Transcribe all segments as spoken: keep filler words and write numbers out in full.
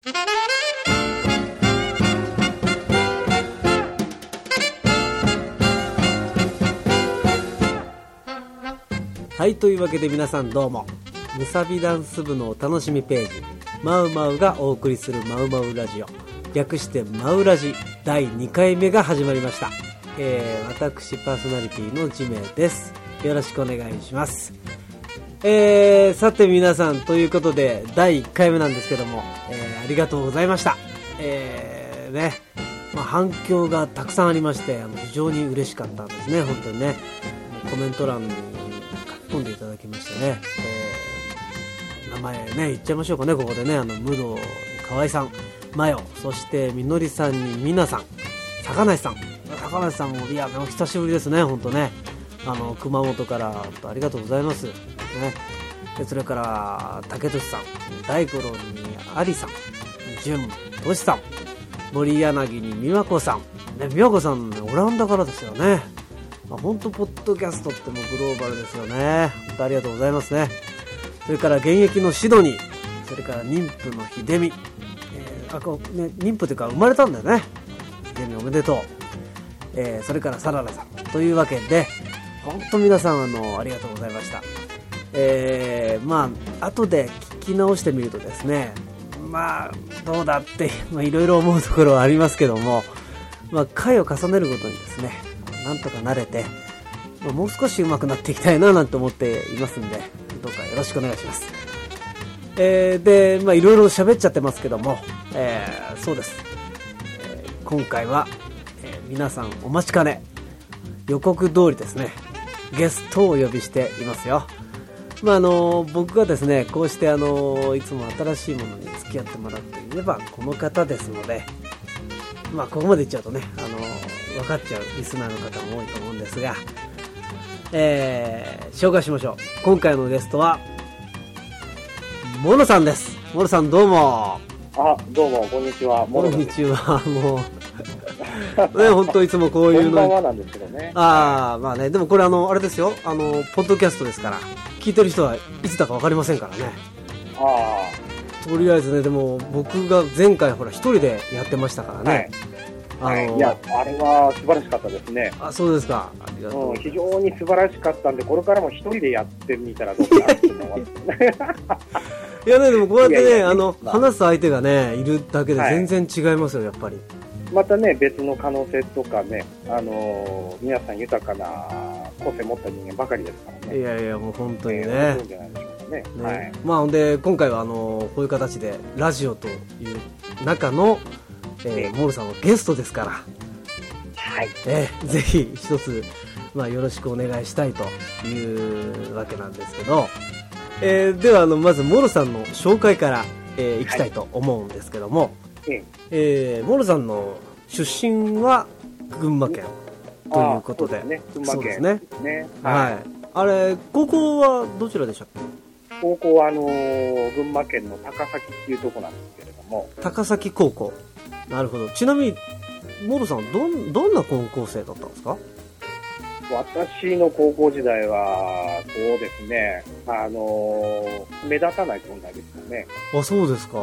はい、というわけで皆さんどうも、むさびダンス部のお楽しみページ、マウマウがお送りするマウマウラジオ、略してマウラジだいにかいめが始まりました。えー、私パーソナリティのジメです。よろしくお願いします。えー、さて皆さん、ということでだいいっかいめなんですけども、えー、ありがとうございました。えー、ね、まあ、反響がたくさんありまして、あの非常に嬉しかったんですね。本当にね、コメント欄に書き込んでいただきましてね、えー、名前ね言っちゃいましょうかね、ここでね。あの武道に河合さん、マヨ、そしてみのりさんにみなさん、坂梨さん、坂梨さんもいやお久しぶりですね、本当ね。あの熊本からありがとうございますね。でそれから竹俊さん、大五郎にありさん、純としさん、森柳に美和子さん、ね、美和子さん、ね、オランダからですよね。まあ、本当ポッドキャストってもうグローバルですよね。本当ありがとうございますね。それから現役のシドニー、それから妊婦の秀美、えーあこうね、妊婦というか生まれたんだよね。秀美おめでとう。えー、それからサララさんというわけで、本当皆さんあのありがとうございました。えー、まあ後で聞き直してみるとですね、まあどうだっていろいろ思うところはありますけども、まあ、回を重ねるごとにですね、なんとか慣れて、まあ、もう少し上手くなっていきたいななんて思っていますんで、どうかよろしくお願いします。えー、で、まあいろいろ喋っちゃってますけども、えー、そうです、えー、今回は、えー、皆さんお待ちかね、予告通りですね、ゲストをお呼びしていますよ。まああの僕がですね、こうしてあのいつも新しいものに付き合ってもらっていればこの方ですので、まあここまで言っちゃうとね、あの分かっちゃうリスナーの方も多いと思うんですが、えー、紹介しましょう。今回のゲストはモロさんです。モロさんどうも。 あ、どうもこんにちは。 こんにちは。もうね、本当いつもこういうの。 こんばんはなんですけどね。 ああ、まあね、でもこれあのあれですよ、あのポッドキャストですから、聞いてる人はいつだか分かりませんからね。 ああ。とりあえずね、でも僕が前回ほら一人でやってましたからね。 はい、あのー、いや、あれは素晴らしかったですね。 あ、そうですか。ありがとう。 うん、非常に素晴らしかったんで、これからも一人でやってみたらどうかなって思います。 いやね、でもこうやってね、いやいやあの、まあ、話す相手がねいるだけで全然違いますよ、はい、やっぱり。 またね、別の可能性とかね、あのー、皆さん豊かな個性持った人間ばかりですからね。いやいや、もう本当にね。 えー、じゃないでしょうかね。ね、はい、 まあほんで今回はあのこういう形でラジオという中の、えー、モールさんはゲストですから、 はい、 えー、ぜひ一つ、まあ、よろしくお願いしたいというわけなんですけど、えー、ではあのまずモールさんの紹介から、えー、いきたいと思うんですけども、はい、えー、モールさんの出身は群馬県ということで、 そうですね、群馬県ですね。 はい、はい、あれ高校はどちらでしたっけ？ 高校はあのー、群馬県の高崎っていうところなんですけれども。 高崎高校。なるほど。ちなみにモールさんはどんどんな高校生だったんですか？ 私の高校時代はそうですね、あのー、目立たない存在ですかね。 あ、そうですか。 はい。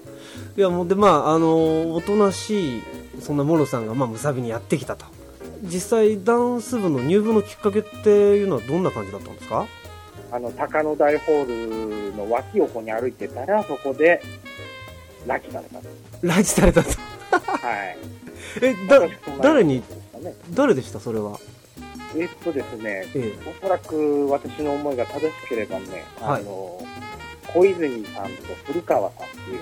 いやもうでまああのー、おとなしいそんなモロさんがまあむさびにやってきたと。実際ダンス部の入部のきっかけっていうのはどんな感じだったんですか？ あの高野台ホールの脇横に歩いてたら、そこで拉致された。 拉致されたと。 はい。 え、だ誰に、誰でしたそれは？ えっとですね、ええ、おそらく私の思いが正しければね、はい、あの小泉さんと古川さんっていう、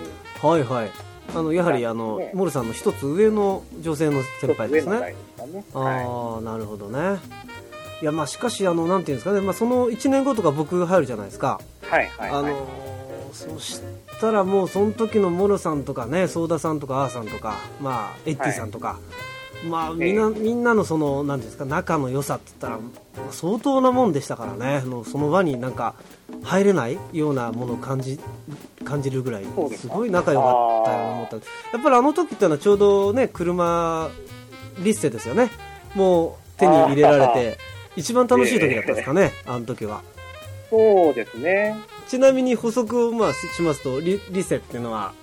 はいはい、あのやはりあの、ね、モルさんの一つ上の女性の先輩ですね。 上の代ですかね。 ああ、はい、なるほどね。いやまあしかしあのなんていうんですかね、まあそのいちねんごとか僕入るじゃないですか。 はいはい、はい、 あのそしたらもうその時のモルさんとかね、ソーダさんとかアーさんとか、まあエッティさんとか。はい、まあみんな、えー、みんなのそのなんですか仲の良さって言ったら相当なもんでしたからね。のその場になんか入れないようなものを感じ感じるぐらいすごい仲良かったような思った。やっぱりあの時ってのはちょうどね車リッセですよね。もう手に入れられて一番楽しい時だったんですかね、えー、あの時は。 そうですね。 ちなみに補足をまあしますと リ, リッセっていうのは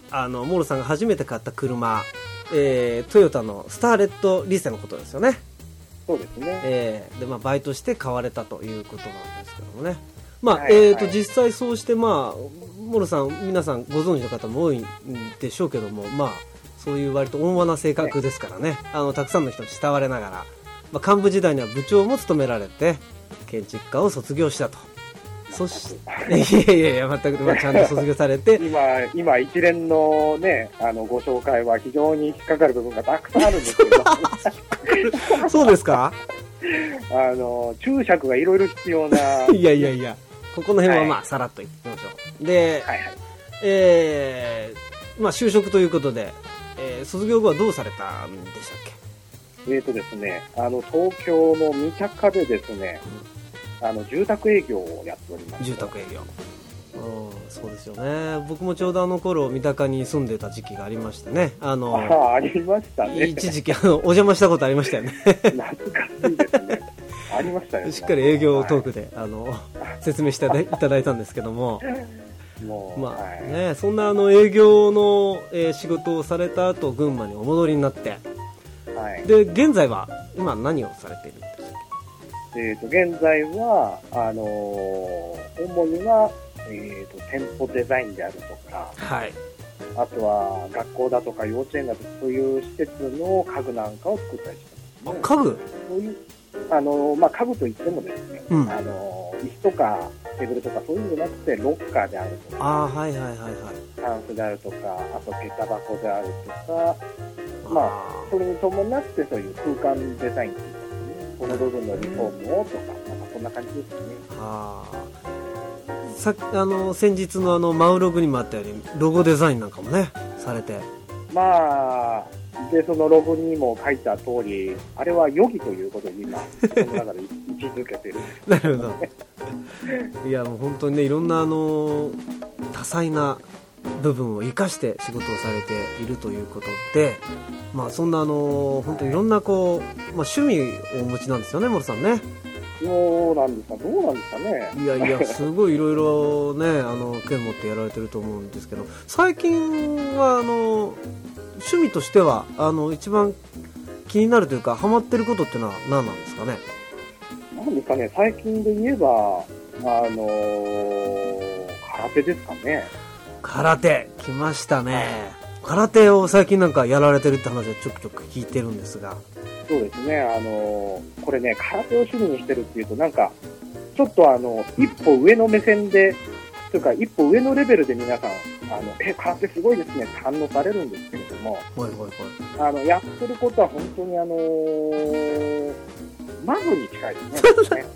あのモールさんが初めて買った車、えー、トヨタのスターレットリセのことですよね。 そうですね、 えーでまあ、バイトして買われたということなんですけどもね、まあはいはい、 えー、と実際そうして、まあ、モールさん皆さんご存知の方も多いんでしょうけども、まあ、そういう割と温和な性格ですからね、あのたくさんの人に慕われながら、まあ、幹部時代には部長も務められて建築家を卒業したと。そしていやいやいや全く、まあ、ちゃんと卒業されて今今一連のねあのご紹介は非常に引っかかる部分がたくさんあるんですけどそうですか。 あの注釈がいろいろ必要ないやいやいや、ここの辺はまあ、はい、さらっと言ってみましょう。で、はいはい、えー、まあ就職ということで、えー、卒業後はどうされたんでしたっけ？えーとですね、あの東京の三鷹でですね、うん、あの住宅営業をやっております。 住宅営業。うん、そうですよね。僕もちょうどあの頃三鷹に住んでた時期がありましてね。あのあ、ありましたね。 一時期あのお邪魔したことありましたよね。 懐かしいですね。ありましたよね。 しっかり営業トークで、はい、あの説明していただいたんですけども。 もうまあはいね、そんなあの営業の、えー、仕事をされた後群馬にお戻りになって、はい、で現在は今何をされているんですか？ えーと現在はあのー、主には、えーと店舗デザインであるとか、はい、あとは学校だとか幼稚園だとかそういう施設の家具なんかを作ったりしてます、ね、 家具？ そういうあのーまあ、家具といってもですね、うん、あのー、椅子とかテーブルとかそういうんじゃなくてロッカーであるとか、 あ、はいはいはいはい、 タンスであるとか、あと下駄箱であるとか、まあそれに伴ってそういう空間デザインというか、ね、この部分のリフォームをとか、なんかそんな感じですね。 あさあの先日のあのマウログにもあったようにロゴデザインなんかもねされて、 まあでそのロゴにも書いた通り、あれはヨギということで今その中で位置づけてるなるほどいやもう本当にね、いろんなあの多彩な部分を生かして仕事をされているということで、まあそんなあの本当にいろんなこう、まあ、趣味をお持ちなんですよね、モルさんね。 そうなんですか、どうなんですかね。 いやいや、すごいいろいろね、あの剣持ってやられてると思うんですけど、最近はあの趣味としてはあの一番気になるというかハマってることってのは何なんですかね。 なんですかね、最近で言えばあのー、空手ですかね。 空手来ましたね。空手を最近なんかやられてるって話はちょくちょく聞いてるんですが。 そうですね、あのー、これね、空手を趣味にしてるっていうとなんかちょっとあの一歩上の目線でというか一歩上のレベルで皆さんあのえ空手すごいですねって反応されるんですけれども、はいはいはい、あのやってることは本当にあのー、マグに近いですね。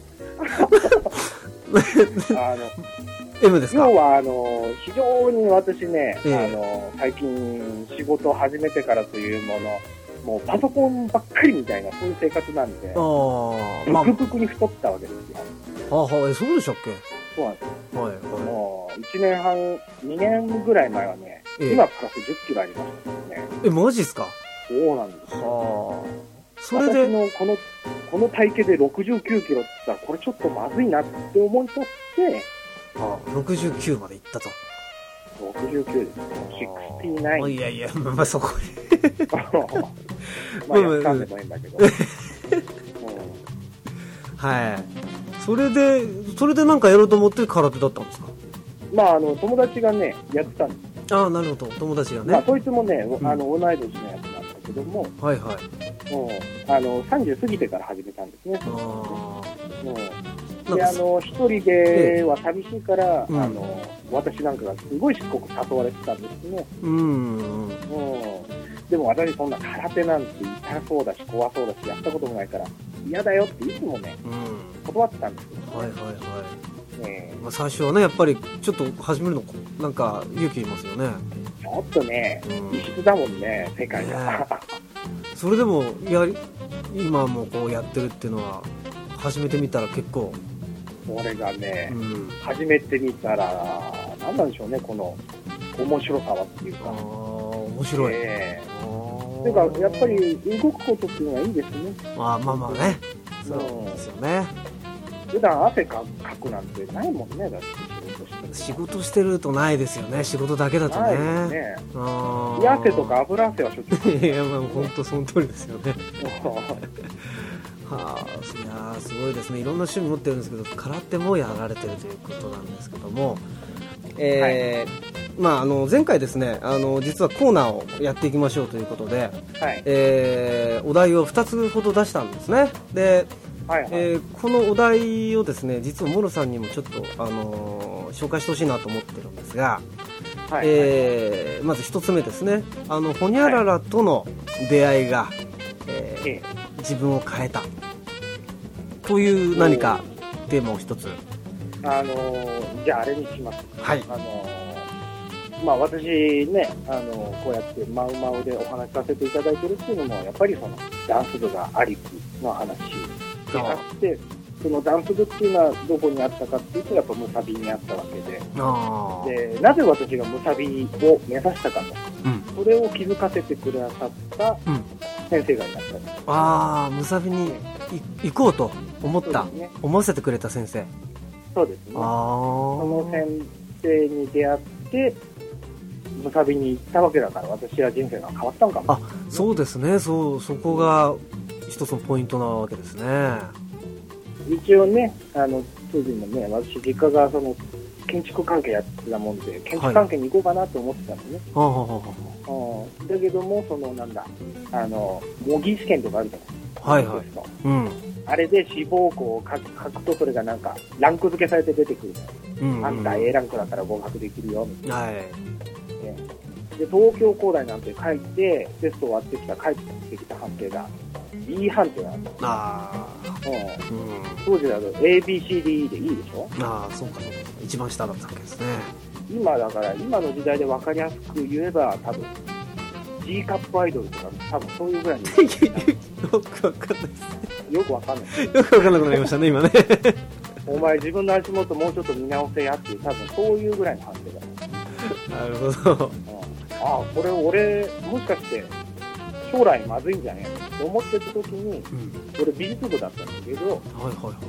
あの M ですか。 要はあの非常に私ね、えー、あの最近仕事を始めてからというもの、もうパソコンばっかりみたいなそういう生活なんで、 あブクブクに太ったわけですよ。 ああ、はい、そうでしたっけ。 そうなんですよ。 はいはい、 もういちねんはん、にねんぐらい前はね、えー、今プラスじゅっキロありましたからね。 え、マジっすか。 そうなんですよ。 はあ。それで私のこのこの体型でろくじゅうきゅうキロって言ったらこれちょっとまずいなって思い立って、 ああ、ろくじゅうきゅうまでいったと。 ろくじゅうきゅうですよ。ろくじゅうきゅう。 いやいや、まあそこに。まあやったんでもいいんだけど。うん、 はい。それでそれでなんかやろうと思って空手だったんですか。 まああの友達がねやってたんです。 ああ、なるほど、友達がね。 まあそいつもね、うん、あの同い年のやつなんだけども、 はいはい。 うん、あのさんじゅう過ぎてから始めたんですね。 あうん、であの一人では寂しいから、うん、あの私なんかがすごいしつこく誘われてたんですね。 うん、うん、 でも私そんな空手なんて痛そうだし怖そうだしやったこともないから嫌だよっていつもね、うん、断ってたんですよ、ね。 はいはいはい。ね、まあ、最初はねやっぱりちょっと始めるのなんか勇気いますよね。 ちょっとね、異質だもんね、世界が。ね、 それでもやり今もこうやってるっていうのは始めてみたら結構。 それがね、うん、始めてみたら何なんでしょうね、この面白さはっていうか。 あ、面白い。えー、ていうかやっぱり動くことっていうのがいいですね。 あ、まあまあね。そうですよね。 普段汗かくなんてないもんね、だって仕事して仕事してるとないですよね。仕事だけだとね。 ないですね。 あ冷や汗とか油汗はしょっちゅう。 いや、まあ本当その通りですよね。はあ、いやすごいですね。いろんな趣味持ってるんですけど、空手もやられてるということなんですけども、えーはいまあ、あの前回ですね、あの実はコーナーをやっていきましょうということで、はいえー、お題をふたつほど出したんですね。で、はいはいえー、このお題をですね、実はモロさんにもちょっと、あのー、紹介してほしいなと思ってるんですが、はいえー、まずひとつめですね、あのホニャララとの出会いが、はいえーえー、自分を変えたという何かテーマをひとつ。 あのー、じゃああれにします。 はい。 あのーまあ、私ね、あのこうやってマウマウでお話しさせていただいてるっていうのも、やっぱりそのダンス部がありきの話であって、そのダンス部っていうのはどこにあったかっていうと、やっぱムサビにあったわけで、あでなぜ私がムサビを目指したかと、うん、それを気づかせてくださった先生がいらっしゃる、うん、 ああ、ムサビに行こうと思った、ね、思わせてくれた先生。 そうですね。あその先生に出会ってムサビに行ったわけだから、私は人生が変わったのかも。 あ、そうですね。そう、そこが一つのポイントなわけですね。 一応ね、あの当時のね、私実家がその建築関係やってたもんで、建築関係に行こうかなと思ってたんですね。はい、うん、だけども、そのなんだ、あの模擬試験とかあるじゃないですか。はいはい。うん。あれで志望校を書く、書くと、それがなんかランク付けされて出てくる。うんうん、あんた エー ランクだったら合格できるよみたいな。はい。で東京工大なんて書いてテスト終わってきた帰ってきた判定が B 判定なんです。ああ、うんうん、当時だと エービーシーディーイー でいいでしょ。 ああ、そうかそうか、一番下だったわけですね。 今だから今の時代で分かりやすく言えば多分 G カップアイドルとか多分そういうぐらいによく分かんないですね。 よく分かんないよく分かんなくなりましたね今ね。 お前自分の足元もうちょっと見直せやっていう、多分そういうぐらいの判定だ。 なるほど、うん、 ああ、これ俺もしかして将来まずいんじゃねえと思ってた時に、うん、俺美術部だったんだけど、はいはいはい、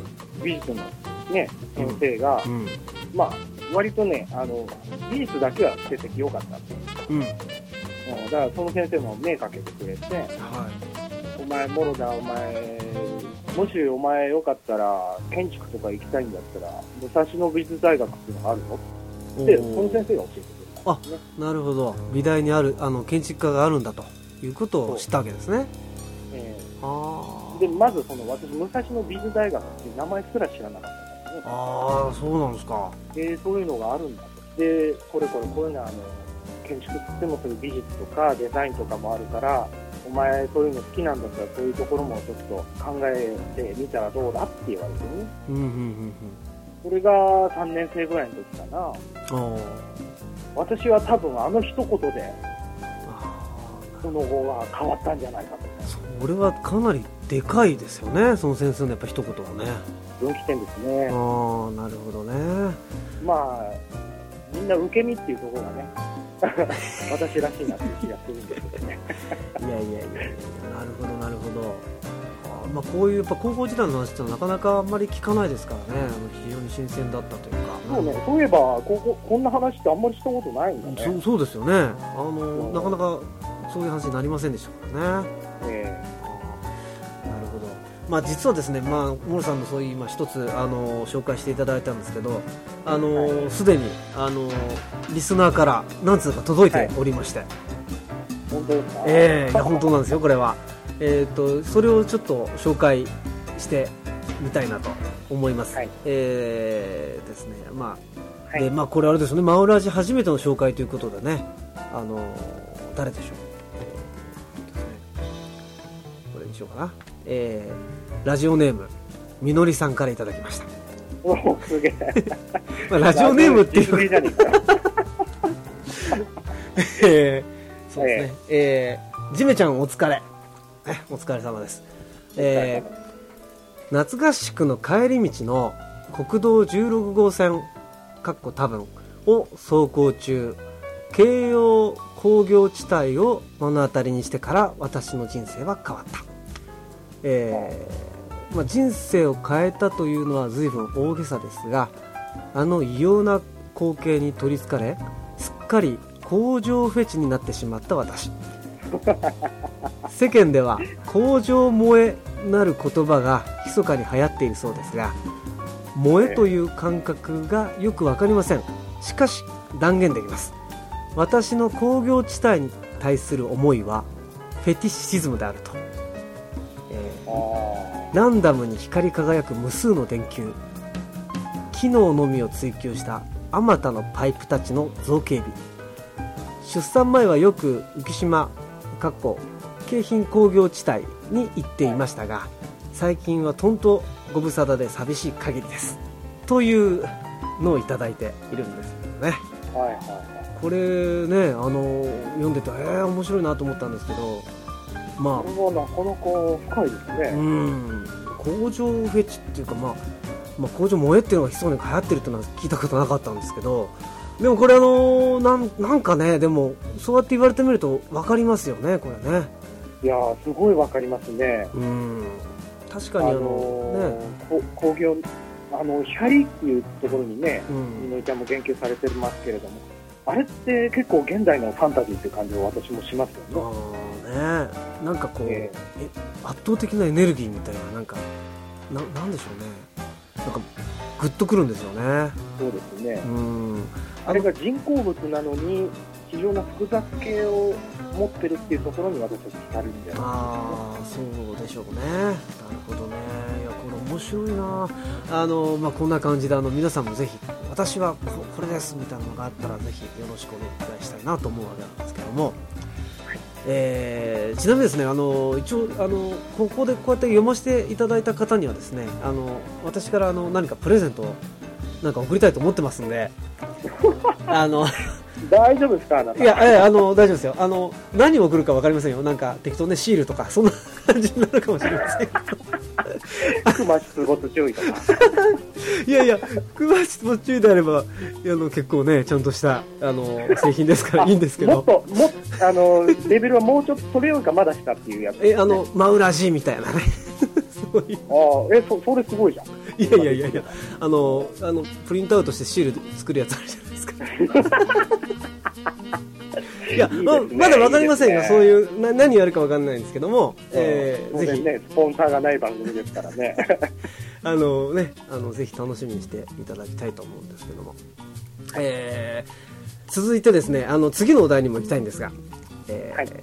美術のね先生が、うんうん、まあ割とね、あの美術だけは成績良かったんですよ、うん、だからその先生も目かけてくれて、はい、お前モロだ、お前もしお前よかったら建築とか行きたいんだったら武蔵野美術大学っていうのがあるのってその先生が教えてくれたんですね。 あ、なるほど。美大にあるあの建築家があるんだということを知ったわけですね。 えー、あでまずその私武蔵野美術大学っていう名前すら知らなかったんですね。 ああ、そうなんですか。 でそういうのがあるんだと。でこれこれこういうのはあの建築って言ってもそういう美術とかデザインとかもあるから、お前そういうの好きなんだったらそういうところもちょっと考えてみたらどうだって言われてね、うんうんうんうん、それがさんねん生ぐらいの時かな。私は多分あの一言でその後は変わったんじゃないかと。 それはかなりでかいですよね、その先生のやっぱ一言はね。 分岐点ですね。 ああ、なるほどね。 まあみんな受け身っていうところがね私らしいなっていう気がするんですけどね。 いやいやいやいや、なるほどなるほど。あ、まあ、こういうやっぱ高校時代の話ってなかなかあんまり聞かないですからね。非常に新鮮だったというか。 そうね、そういえばこここんな話ってあんまりしたことないんだね。 そう、そうですよね。あのなかなかそういう話になりませんでしたからね。えー、なるほど。まあ、実はですね、まあ、モロさんのそういう今一つあの紹介していただいたんですけど、あのすで、はい、にあのリスナーから何通か届いておりまして、はい、 本当ですか。 えー、いや本当なんですよこれは。えーと、それをちょっと紹介してみたいなと思います。はい、えーですね、まあ、はい、でまあ、これあれですよね、マウラジ初めての紹介ということでね、あの誰でしょう、えーですね、これにしようかな。えー、ラジオネームみのりさんからいただきました。 おお、すげえ。 まあ、ラジオネームっていうかえー、そうですね、えーえー、ジメちゃんお疲れ、お疲れ様です。えー、夏合宿の帰り道の国道じゅうろく号線かっこ多分を走行中、京葉工業地帯を目の当たりにしてから私の人生は変わった。えーまあ、人生を変えたというのは随分大げさですが、あの異様な光景に取りつかれ、すっかり工場フェチになってしまった私。世間では工場萌えなる言葉が密かに流行っているそうですが、萌えという感覚がよくわかりません。しかし断言できます。私の工業地帯に対する思いはフェティシズムであると、えー、ランダムに光り輝く無数の電球、機能のみを追求したあまたのパイプたちの造形美。出産前はよく浮島かっこ京浜工業地帯に行っていましたが、最近はとんとご無沙汰で寂しい限りですというのをいただいているんですよね。はいはいはい、これね、あの読んでてえー、面白いなと思ったんですけど、まあこれはなかなか深いですね。 うん、工場フェチっていうか、まあ、まあ工場萌えっていうのがひそかに流行ってるっていうのは聞いたことなかったんですけど、でもこれあのなん、なんかね、でもそうやって言われてみると分かりますよね、これね。 いやー、すごい分かりますね。 うん、確かにあの、あのー、 ね、工業、あの光っていうところにね、みのりちゃんも言及されてますけれども、あれって結構現代のファンタジーって感じを私もしますよね。 あね、なんかこう、えー、え圧倒的なエネルギーみたいな、なんか な, なんでしょうね、なんかグッとくるんですよね。 そうですね。 うん、 あれが人工物なのに非常な複雑系を持ってるっていうところに私たち浸るんじゃないですか、ね。 ああ、そうでしょうね。なるほどね。いや、これ面白いな。あの、まあ、こんな感じであの皆さんもぜひ私は こ, これですみたいなのがあったらぜひよろしくお願いしたいなと思うわけなんですけども、はい、えー、ちなみにですね、あの一応あのここでこうやって読ませていただいた方にはですね、あの私からあの何かプレゼントをなんか送りたいと思ってますんであの大丈夫ですか、あなた。 いや、いや、あの大丈夫ですよ。あの何を送るか分かりませんよ。なんか適当ね、シールとかそんな感じになるかもしれません熊出没注意とかいやいや、熊出没注意であればあの結構ね、ちゃんとしたあの製品ですからいいんですけど、 もっともあのレベルはもうちょっとそれよりかまだ下っていうやつ、ね、 えあのマウラジみたいなねそういう、 あえ そ, それすごいじゃん。 いやいやいやいや、あのあのプリントアウトしてシール作るやつあるじゃないですかいや、いいね、ま, まだ分かりませんが、ね、そういうな何やるか分かんないんですけども、えー、ぜひ、 ね、スポンサーがない番組ですからねあのね、あのぜひ楽しみにしていただきたいと思うんですけども、えー、続いてですね、あの次のお題にも行きたいんですが、えーはい、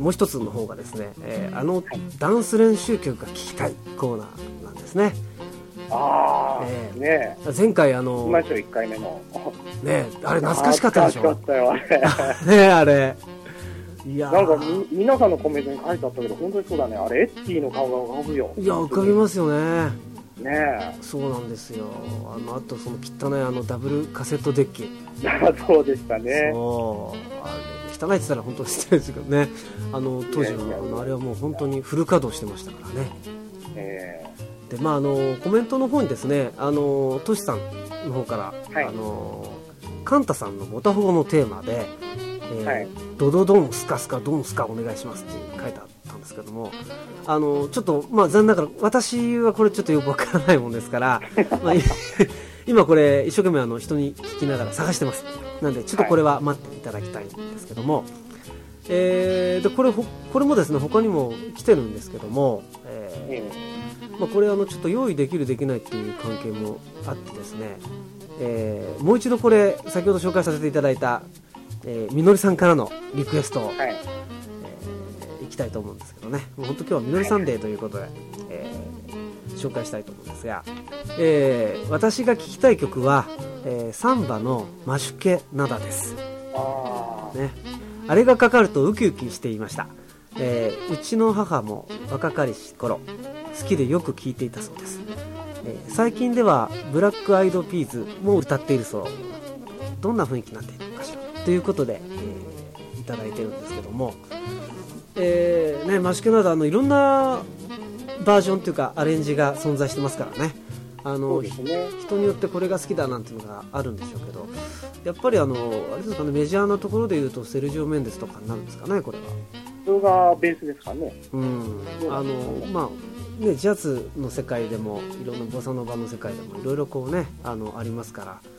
もう一つの方がですね、えー、あの、はい、ダンス練習曲が聴きたいコーナーなんですね。 あー、えー、ねえ前回あのいましょういっかいめのね、あれ懐かしかったでしょ。 懐かしかったよあれね、あれいやなんかみ皆さんのコメントに書いてあったけど本当にそうだね、あれエッティの顔が浮かぶよ。 いや浮かびますよね。 ねえ、 そうなんですよ。あのあとその汚いあのダブルカセットデッキそうでしたね。 そうあれ汚いって言ったら本当に失礼ですけどね、あの当時はあのあれはもう本当にフル稼働してましたからね。えー、でまああのコメントの方にですね、あのトシさんの方から、はい、あのカンタさんのモタフォのテーマで、えーはい、ドドドンスカスカドンスカお願いしますって書いてあったんですけども、あのちょっとまあ残念ながら私はこれちょっとよくわからないもんですから、まあ、今これ一生懸命あの人に聞きながら探してます。なんでちょっとこれは待っていただきたいんですけども、はい、えー、でこれこれもですね他にも来てるんですけども、えーまあ、これあのちょっと用意できるできないっていう関係もあってですね、えー、もう一度これ先ほど紹介させていただいた、えー、みのりさんからのリクエストを、はい、えー、いきたいと思うんですけどね、もう本当今日はみのりサンデーということで、はい、えー、紹介したいと思うんですが、えー、私が聴きたい曲は、えー、サンバのマシュケナダです。あ、ね、あれがかかるとウキウキしていました。えー、うちの母も若かりし頃好きでよく聴いていたそうです。えー、最近ではブラックアイドピーズも歌っているそう。どんな雰囲気になっているのかしらということで、えー、いただいてるんですけども、えーね、マシュケナダのいろんなバージョンというかアレンジが存在してますからね。あの、ね、人によってこれが好きだなんていうのがあるんでしょうけど、やっぱりあのあれですかね、メジャーなところでいうとセルジオ・メンデスとかになるんですかね、これは。 それがベースですかね。うん、 あのまあね、ジャズの世界でもいろんなボサノバの世界でもいろいろこうね、あのありますから、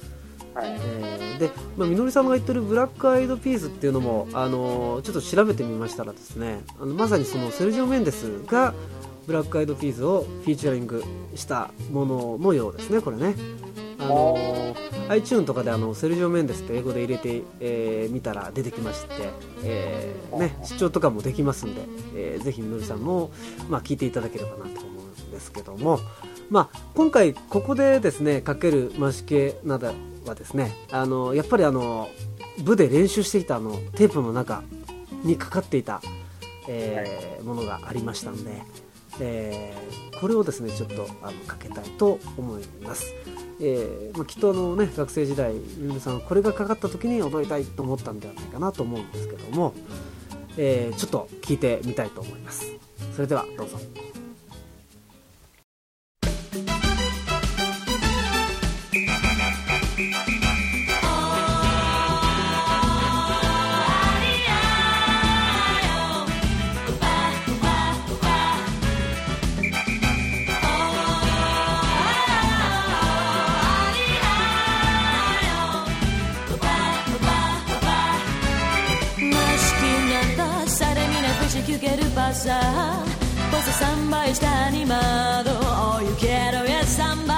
はい。 えー、で、まあ、みのりさんが言ってるブラックアイドピースっていうのも、あのー、ちょっと調べてみましたらですね、あのまさにそのセルジオ・メンデスがブラックアイドピースをフィーチャリングしたもののようですね、これね。あのー、iTunes とかであのセルジオ・メンデスって英語で入れてみ、えー、見たら出てきまして、えーね、視聴とかもできますんで、えー、ぜひみのりさんも、まあ、聞いていただければなと思うんですけども、まあ、今回ここでですねかけるマシケなどはですね、あのやっぱりあの部で練習していたあのテープの中にかかっていた、えーはい、ものがありましたので、えー、これをですねちょっとあのかけたいと思います。えーまあ、きっとあの、ね、学生時代みのりさんはこれがかかった時に踊りたいと思ったんではないかなと思うんですけども、えー、ちょっと聞いてみたいと思います。それではどうぞ。 Posso samba está animado, oh yo quiero el samba.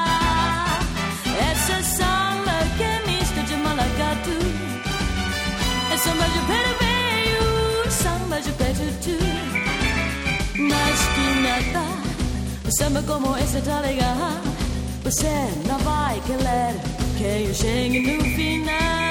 Ese samba que misto de malacatu. Es samba de peruveio, samba de petutu. Mas que nada, o samba como esse tá legal. Você não vai querer que eu chegue no final.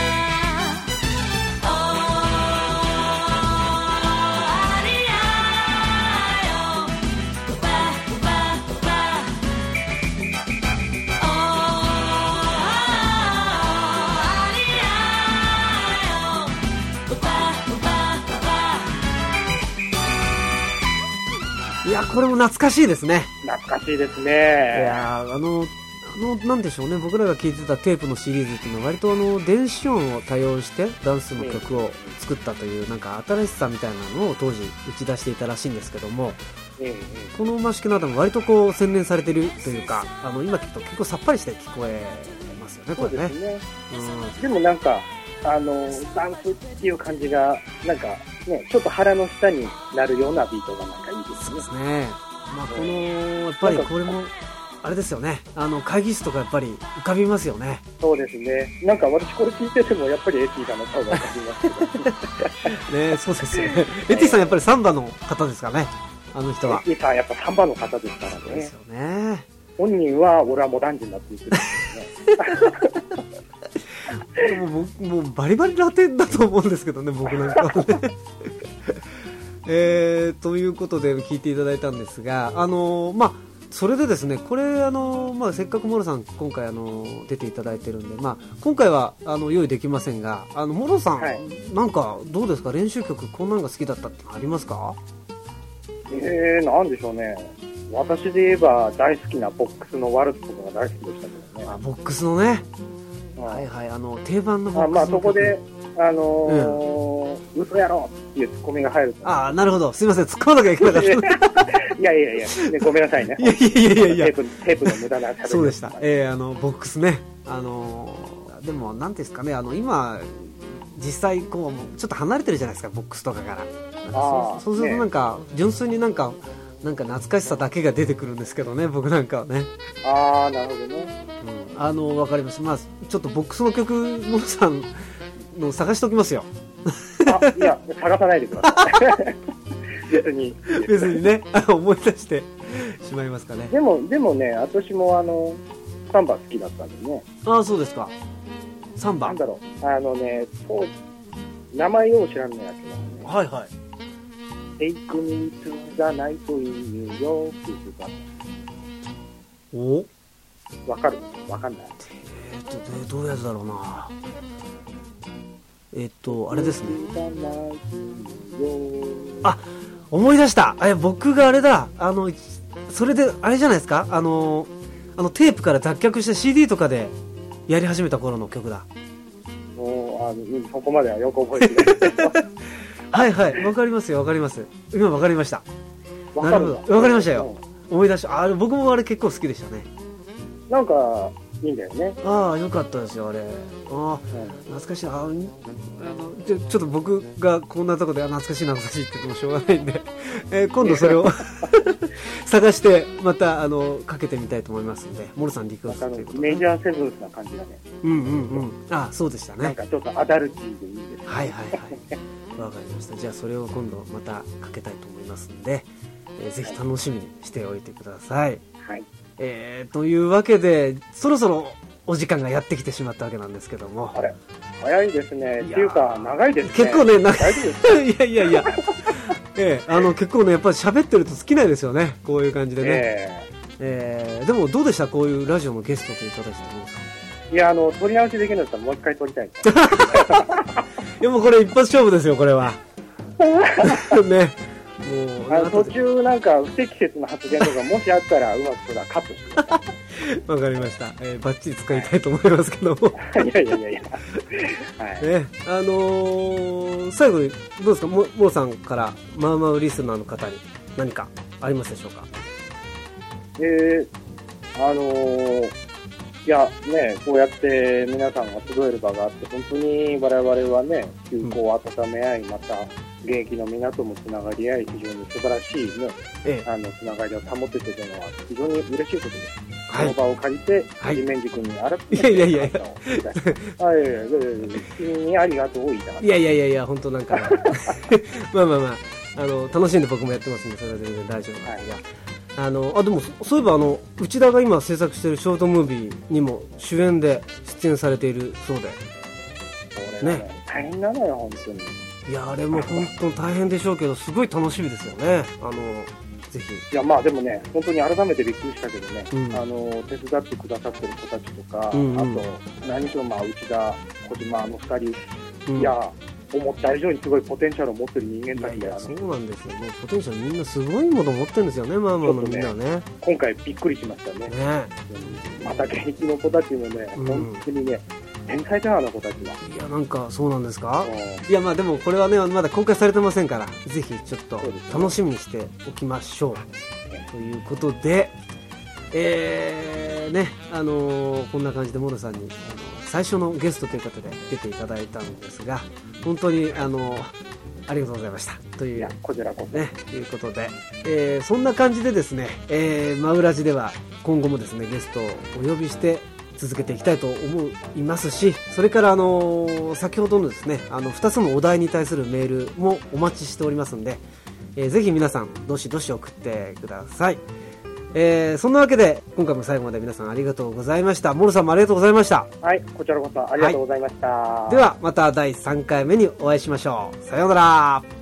いやこれも懐かしいですね。 懐かしいですね。 いやあのあのなんでしょうね、僕らが聴いてたテープのシリーズっていうのは割とあの電子音を多用してダンスの曲を作ったというなんか新しさみたいなのを当時打ち出していたらしいんですけども、ええ、このマシケナダも割とこう洗練されてるというか、あの今聞くと結構さっぱりして聞こえますよね、これね。 そうですね。うん、でもなんかあのダンスっていう感じがなんかね、ちょっと腹の下になるようなビートがなんかいいですね。 そうですね。まあこのやっぱりこれもあれですよね。あの会議室とかやっぱり浮かびますよね。 そうですね。なんか私これ聞いててもやっぱりエティさんの顔が浮かびますけど。 ね、そうですよね。エティさんやっぱりサンバの方ですかね。あの人は。 エティさんやっぱサンバの方ですからね。 そうですよね。 本人は俺はモダンジになって言ってるんですよね。 でも僕もうバリバリラテンだと思うんですけどね、僕なんかはね。えー、ということで聞いていただいたんですが、あのー、まあそれでですね、これあのー、まあ、せっかくモロさん今回あのー、出ていただいてるんで、まあ、今回はあの用意できませんが、あのモロさん、はい、なんかどうですか、練習曲こんなのが好きだったってのありますか？ えー、なんでしょうね。私で言えば大好きなボックスのワルツとかが大好きでしたけどね。 あ、ボックスのね、はいはい、あの定番のボックスの曲。あ、 まあそこであのーうん、嘘やろっていうツッコミが入ると。 ああ、なるほど。すみません、突っ込まなきゃいけなかった。 いやいやいや、ね、ごめんなさいね。 いやいやいやいや、 テープ、テープの無駄な喋り。 そうでした。えー、あのボックスね。あのー、でもなんですかね、あの今実際こうちょっと離れてるじゃないですか、ボックスとかから。あ、そう、そうするとなんか、ね、純粋になんかなんか懐かしさだけが出てくるんですけどね、僕なんかはね。 ああ、なるほどね。 うん、あのわかります。まあちょっとボックスの曲モロさんの探しておきますよ。 あ、いや探さないでください。別に別にね、思い出してしまいますかね。 でもでもね、私もあのサンバ好きだったんでね。 ああ、そうですか。サンバ。 なんだろう、あのね、当時名前を知らんのやけどね。 はいはい。 Take me to the night in New York っていうか。 お？ わかる？わかんない。 えーっとね、どういうやつだろうな。えー、っとあれですね。あ、思い出した。え、僕があれだ。あのそれであれじゃないですか。あのあのテープから脱却して シーディー とかでやり始めた頃の曲だ。 もうあのそこまではよく覚えてない。 はいはい、わかりますよ、わかります。今わかりました。 なるほど、わかりましたよ。思い出した。あれ僕もあれ結構好きでしたね。 なんかいいんだよね。 ああ、よかったですよ、あれ。ああ、懐かしい。ああのちょ、ちょっと僕がこんなとこで、あ、懐かしい懐かしいって言ってもしょうがないんで、えー今度それを探して、また、あの、かけてみたいと思いますんで、モルさんリクエストということで。 メジャーセブンスな感じだね。 うんうんうん。ああ、そうでしたね。 なんかちょっとアダルティーでいいですね。 はいはいはい。わかりました。じゃあそれを今度またかけたいと思いますんで、えーぜひ楽しみにしておいてください。 はい。 えー、というわけで、そろそろお時間がやってきてしまったわけなんですけども。 あれ早いですね。 いやーっていうか、長いですね。 結構ね、な大丈夫ですか？ いやいやいや、えー、あの結構ね、やっぱり喋ってると尽きないですよね、こういう感じでね。 ええー、でもどうでした、こういうラジオのゲストという形で。 ーいや、あの、撮り直しできるんだったらもう一回撮りたいです。 いやもうこれ一発勝負ですよ、これは。ね。もうあの途中なんか不適切な発言とかもしあったらうまくそれはカットしてくださわかりました。えー、バッチリ使いたいと思いますけども。 い。いやいやいやいや。はい。 ね、あのー、最後にどうですか、モモーさんからマウマウリスナーの方に何かありますでしょうか。 えー、あのー、いやね、こうやって皆さんが集える場があって、本当に我々はね、友好を温め合い、また現役の皆ともつながり合い、非常に素晴らしいね、 ええ、 あのつながりを保てているのは非常に嬉しいことです。 はい、 この場を借りて、 はい、 地面軸に改めて、 いやいやいやいや、 はい、いやいやいや君にありがとうを言いたかった。 いやいやいやいや、本当なんか、まあまあまあ、あの楽しんで僕もやってますんで、それは全然大丈夫ですが。はい、あのあでもそういえばあの内田が今制作しているショートムービーにも主演で出演されているそうで、 それね、大変なのよ本当に。 いやあれも本当に大変でしょうけど、すごい楽しみですよね。あのぜひ。 いやまあでもね、本当に改めてびっくりしたけどね、 うん、 あの手伝ってくださってる子たちとか、 うんうん、 あと何しろまあ内田、小島のふたり、 うん、 いや思った以上にすごいポテンシャルを持ってる人間たちで、 そうなんですよ。もうポテンシャルみんなすごいもの持ってるんですよね、まあまあのみんなね。 今回びっくりしましたね。 ね、 また現役の子たちもね、うん、本当にね。天才だな、あの子たちは。 いやなんかそうなんですか。いやまあでもこれはねまだ公開されてませんから、ぜひちょっと楽しみにしておきましょう、ね、ということで、えー、ねあのー、こんな感じでモロさんにあの最初のゲストということで出ていただいたんですが、本当にあのー、ありがとうございましたという、いやこちらこそねということで、えー、そんな感じでですね、えー、マウラジでは今後もですねゲストをお呼びして続けていきたいと思いますし、それからあのー、先ほどのですねあのふたつのお題に対するメールもお待ちしておりますので、えー、ぜひ皆さんどしどし送ってください。えー、そんなわけで今回も最後まで皆さんありがとうございました。モルさんもありがとうございました。 はい、こちらこそありがとうございました、 はい、ではまただいさんかいめにお会いしましょう。さようなら。